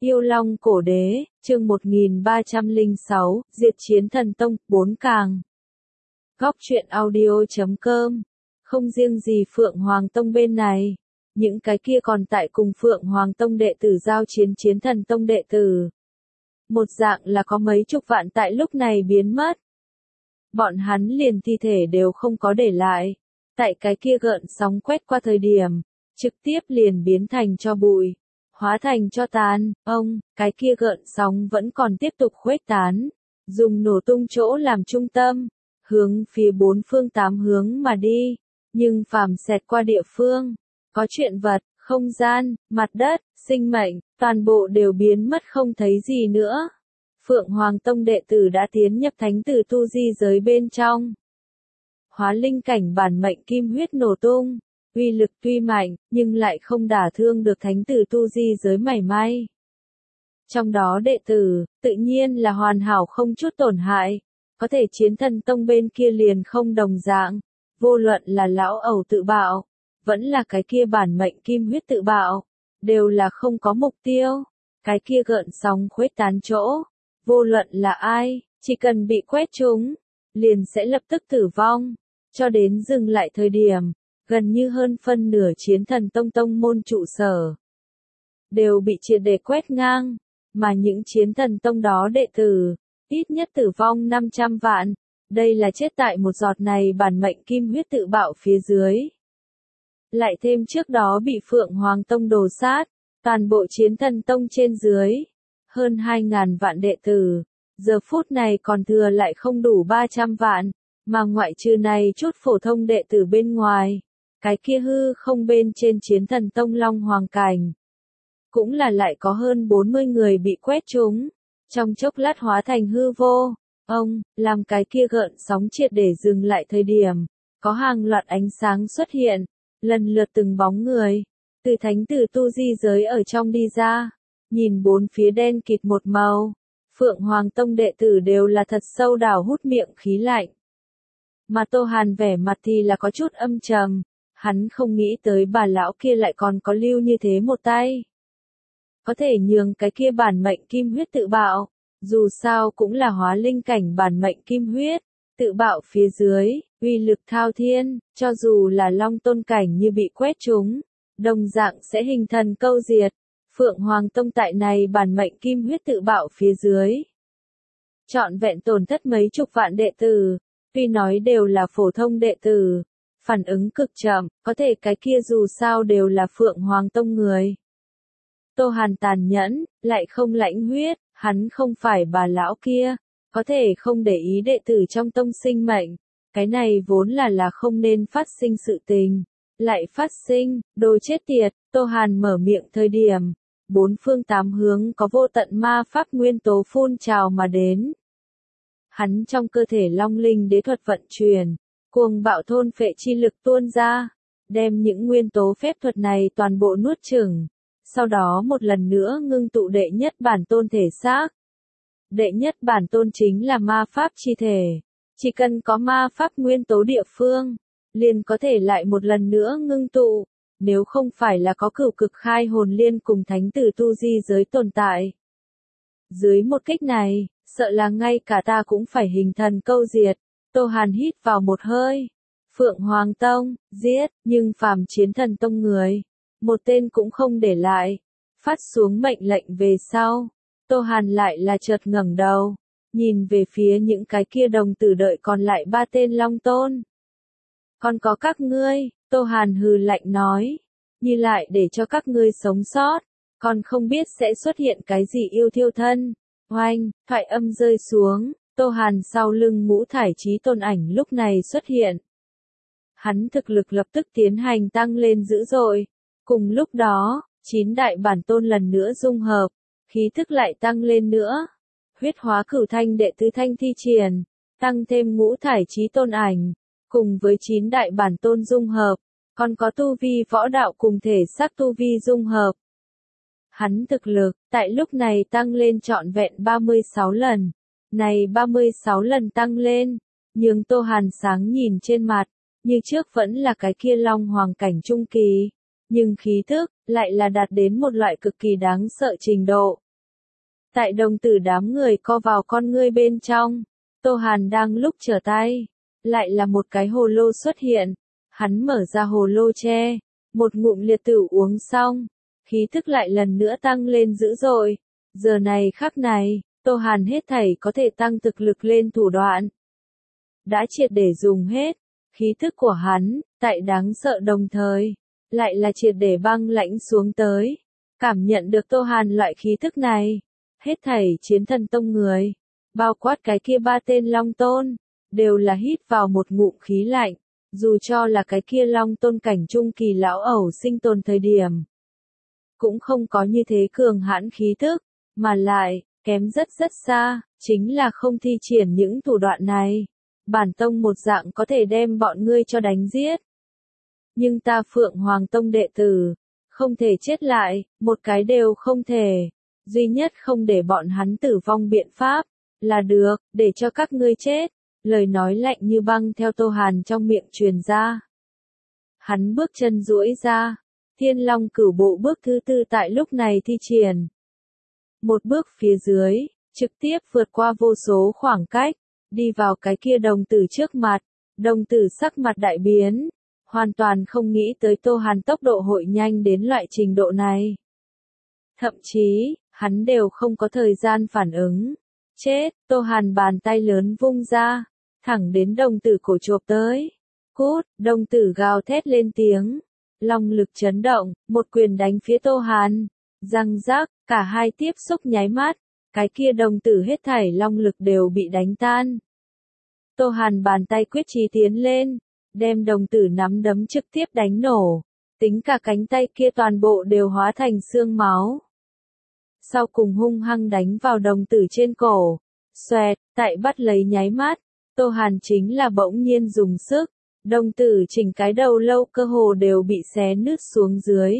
Yêu Long Cổ Đế, chương 1306, Diệt Chiến Thần Tông, 4 càng. Góc truyện audio.com. Không riêng gì Phượng Hoàng Tông bên này, những cái kia còn tại cùng Phượng Hoàng Tông đệ tử giao chiến Chiến Thần Tông đệ tử. Một dạng là có mấy chục vạn tại lúc này biến mất. Bọn hắn liền thi thể đều không có để lại. Tại cái kia gợn sóng quét qua thời điểm, trực tiếp liền biến thành cho bụi, hóa thành cho tàn. Cái kia gợn sóng vẫn còn tiếp tục khuếch tán, dùng nổ tung chỗ làm trung tâm, hướng phía bốn phương tám hướng mà đi, nhưng phàm xẹt qua địa phương, có chuyện vật, không gian, mặt đất, sinh mệnh, toàn bộ đều biến mất không thấy gì nữa. Phượng Hoàng Tông đệ tử đã tiến nhập thánh tử tu di giới bên trong. Hóa linh cảnh bản mệnh kim huyết nổ tung, uy lực tuy mạnh, nhưng lại không đả thương được thánh tử tu di giới mảy may. Trong đó đệ tử, tự nhiên là hoàn hảo không chút tổn hại, có thể Chiến Thần Tông bên kia liền không đồng dạng, vô luận là lão ẩu tự bạo, vẫn là cái kia bản mệnh kim huyết tự bạo, đều là không có mục tiêu, cái kia gợn sóng khuếch tán chỗ, vô luận là ai, chỉ cần bị quét trúng, liền sẽ lập tức tử vong, cho đến dừng lại thời điểm, gần như hơn phân nửa Chiến Thần Tông tông môn trụ sở đều bị triệt để quét ngang, mà những Chiến Thần Tông đó đệ tử, ít nhất tử vong 500 vạn, đây là chết tại một giọt này bản mệnh kim huyết tự bạo phía dưới. Lại thêm trước đó bị Phượng Hoàng Tông đồ sát, toàn bộ Chiến Thần Tông trên dưới, hơn 2.000 vạn đệ tử, giờ phút này còn thừa lại không đủ 300 vạn, mà ngoại trừ này chút phổ thông đệ tử bên ngoài, cái kia hư không bên trên Chiến Thần Tông Long Hoàng Cảnh, cũng là lại có hơn 40 người bị quét trúng, trong chốc lát hóa thành hư vô. Làm cái kia gợn sóng triệt để dừng lại thời điểm, có hàng loạt ánh sáng xuất hiện, lần lượt từng bóng người, từ thánh tử tu di giới ở trong đi ra, nhìn bốn phía đen kịt một màu, Phượng Hoàng Tông đệ tử đều là thật sâu đảo hút miệng khí lạnh. Mà Tô Hàn vẻ mặt thì là có chút âm trầm, hắn không nghĩ tới bà lão kia lại còn có lưu như thế một tay. Có thể nhường cái kia bản mệnh kim huyết tự bạo, dù sao cũng là hóa linh cảnh bản mệnh kim huyết, tự bạo phía dưới, uy lực thao thiên, cho dù là long tôn cảnh như bị quét trúng, đồng dạng sẽ hình thần câu diệt. Phượng Hoàng Tông tại này bản mệnh kim huyết tự bạo phía dưới, trọn vẹn tổn thất mấy chục vạn đệ tử, tuy nói đều là phổ thông đệ tử, phản ứng cực chậm, có thể cái kia dù sao đều là Phượng Hoàng Tông người. Tô Hàn tàn nhẫn, lại không lãnh huyết, hắn không phải bà lão kia, có thể không để ý đệ tử trong tông sinh mệnh, cái này vốn là không nên phát sinh sự tình, lại phát sinh, đồ chết tiệt. Tô Hàn mở miệng thời điểm, bốn phương tám hướng có vô tận ma pháp nguyên tố phun trào mà đến. Hắn trong cơ thể long linh đế thuật vận chuyển, cuồng bạo thôn phệ chi lực tuôn ra, đem những nguyên tố phép thuật này toàn bộ nuốt chửng. Sau đó một lần nữa ngưng tụ đệ nhất bản tôn thể xác. Đệ nhất bản tôn chính là ma pháp chi thể. Chỉ cần có ma pháp nguyên tố địa phương, liền có thể lại một lần nữa ngưng tụ. Nếu không phải là có cửu cực khai hồn liên cùng thánh tử tu di giới tồn tại. Dưới một kích này, sợ là ngay cả ta cũng phải hình thần câu diệt. Tô Hàn hít vào một hơi. Phượng Hoàng Tông, giết, nhưng phàm Chiến Thần Tông người. Một tên cũng không để lại, phát xuống mệnh lệnh về sau, Tô Hàn lại là chợt ngẩng đầu, nhìn về phía những cái kia đồng tử đợi còn lại 3 tên Long Tôn. Còn có các ngươi, Tô Hàn hừ lạnh nói, như lại để cho các ngươi sống sót, còn không biết sẽ xuất hiện cái gì yêu thiêu thân. Oanh, thoại âm rơi xuống, Tô Hàn sau lưng Ngũ Thải Chí Tôn ảnh lúc này xuất hiện. Hắn thực lực lập tức tiến hành tăng lên dữ dội. Cùng lúc đó, 9 đại bản tôn lần nữa dung hợp, khí thức lại tăng lên nữa. Huyết hóa cửu thanh đệ tứ thanh thi triển, tăng thêm Ngũ Thải Chí Tôn ảnh, cùng với 9 đại bản tôn dung hợp, còn có tu vi võ đạo cùng thể xác tu vi dung hợp. Hắn thực lực, tại lúc này tăng lên trọn vẹn 36 lần. Này 36 lần tăng lên, nhưng Tô Hàn sáng nhìn trên mặt, như trước vẫn là cái kia Long Hoàng Cảnh trung kỳ. Nhưng khí thức, lại là đạt đến một loại cực kỳ đáng sợ trình độ, Tại đồng tử đám người co vào con ngươi bên trong, Tô Hàn đang lúc trở tay, lại là một cái hồ lô xuất hiện, hắn mở ra hồ lô tre, một ngụm liệt tử uống xong, khí thức lại lần nữa tăng lên dữ dội, giờ này khắc này, Tô Hàn hết thảy có thể tăng thực lực lên thủ đoạn, đã triệt để dùng hết, khí thức của hắn, tại đáng sợ đồng thời, lại là triệt để băng lãnh xuống tới, cảm nhận được Tô Hàn loại khí thức này, hết thảy chiến thần tông người, bao quát cái kia ba tên long tôn, đều là hít vào một ngụm khí lạnh, dù cho là cái kia long tôn cảnh trung kỳ lão ẩu sinh tồn thời điểm, cũng không có như thế cường hãn khí thức, mà lại, kém rất rất xa, chính là không thi triển những thủ đoạn này. Bản tông một dạng có thể đem bọn ngươi cho đánh giết. Nhưng ta Phượng Hoàng Tông đệ tử, không thể chết lại, một cái đều không thể. Duy nhất không để bọn hắn tử vong biện pháp, là được, để cho các ngươi chết. Lời nói lạnh như băng theo Tô Hàn trong miệng truyền ra. Hắn bước chân duỗi ra, Thiên Long Cửu Bộ bước thứ tư tại lúc này thi triển. Một bước phía dưới, trực tiếp vượt qua vô số khoảng cách, đi vào cái kia đồng tử trước mặt, đồng tử sắc mặt đại biến, hoàn toàn không nghĩ tới Tô Hàn tốc độ hội nhanh đến loại trình độ này. Thậm chí, hắn đều không có thời gian phản ứng. Chết, Tô Hàn bàn tay lớn vung ra, thẳng đến đồng tử cổ chộp tới. Cút, đồng tử gào thét lên tiếng, long lực chấn động, một quyền đánh phía Tô Hàn. Răng rắc, cả hai tiếp xúc nháy mắt, cái kia đồng tử hết thảy long lực đều bị đánh tan. Tô Hàn bàn tay quyết chí tiến lên, đem đồng tử nắm đấm trực tiếp đánh nổ, tính cả cánh tay kia toàn bộ đều hóa thành xương máu. Sau cùng hung hăng đánh vào đồng tử trên cổ, xoẹt, tại bắt lấy nháy mắt, Tô Hàn chính là bỗng nhiên dùng sức, đồng tử chỉnh cái đầu lâu cơ hồ đều bị xé nứt xuống dưới.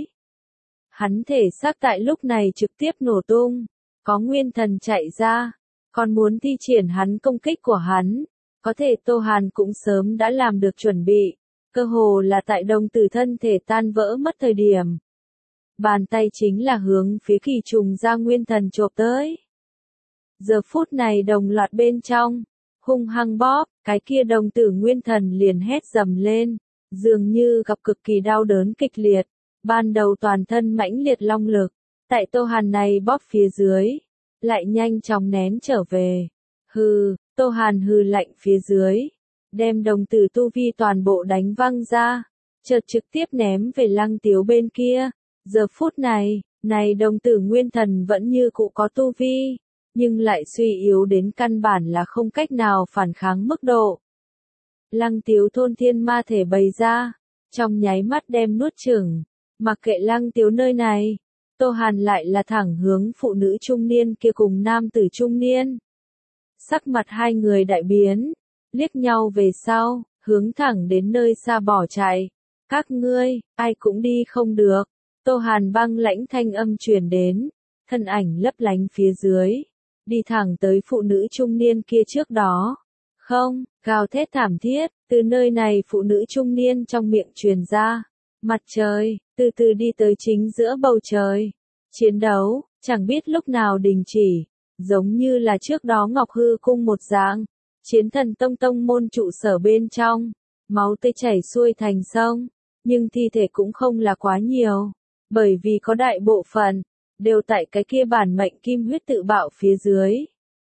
Hắn thể xác tại lúc này trực tiếp nổ tung, có nguyên thần chạy ra, còn muốn thi triển hắn công kích của hắn, có thể Tô Hàn cũng sớm đã làm được chuẩn bị, cơ hồ là tại đồng tử thân thể tan vỡ mất thời điểm. Bàn tay chính là hướng phía kỳ trùng ra nguyên thần chộp tới. Giờ phút này đồng loạt bên trong, hung hăng bóp, cái kia đồng tử nguyên thần liền hét dầm lên, dường như gặp cực kỳ đau đớn kịch liệt, ban đầu toàn thân mãnh liệt long lực, tại Tô Hàn này bóp phía dưới, lại nhanh chóng nén trở về. Hừ, Tô Hàn hừ lạnh phía dưới, đem đồng tử tu vi toàn bộ đánh văng ra, chợt trực tiếp ném về Lăng Tiếu bên kia. Giờ phút này đồng tử nguyên thần vẫn như cũ có tu vi, nhưng lại suy yếu đến căn bản là không cách nào phản kháng mức độ. Lăng Tiếu thôn thiên ma thể bày ra, trong nháy mắt đem nuốt chửng, mặc kệ Lăng Tiếu nơi này, Tô Hàn lại là thẳng hướng phụ nữ trung niên kia cùng nam tử trung niên. Sắc mặt hai người đại biến, liếc nhau về sau, hướng thẳng đến nơi xa bỏ chạy. Các ngươi, ai cũng đi không được. Tô Hàn băng lãnh thanh âm truyền đến, thân ảnh lấp lánh phía dưới, đi thẳng tới phụ nữ trung niên kia trước đó. Không, gào thét thảm thiết, từ nơi này phụ nữ trung niên trong miệng truyền ra. Mặt trời, từ từ đi tới chính giữa bầu trời. Chiến đấu, chẳng biết lúc nào đình chỉ, giống như là trước đó Ngọc Hư cung một dạng. Chiến thần tông môn trụ sở bên trong, máu tươi chảy xuôi thành sông, nhưng thi thể cũng không là quá nhiều. Bởi vì có đại bộ phận, đều tại cái kia bản mệnh kim huyết tự bạo phía dưới.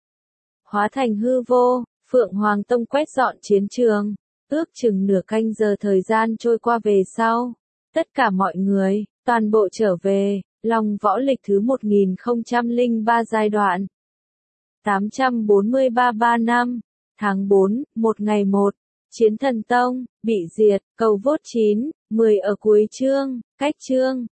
Hóa thành hư vô, Phượng Hoàng Tông quét dọn chiến trường, ước chừng nửa canh giờ thời gian trôi qua về sau. Tất cả mọi người, toàn bộ trở về, Long Võ Lịch thứ 1003 giai đoạn. 843 năm, tháng 4, một ngày 1, Chiến Thần Tông, bị diệt, cầu vốt 9, 10 ở cuối chương, cách chương.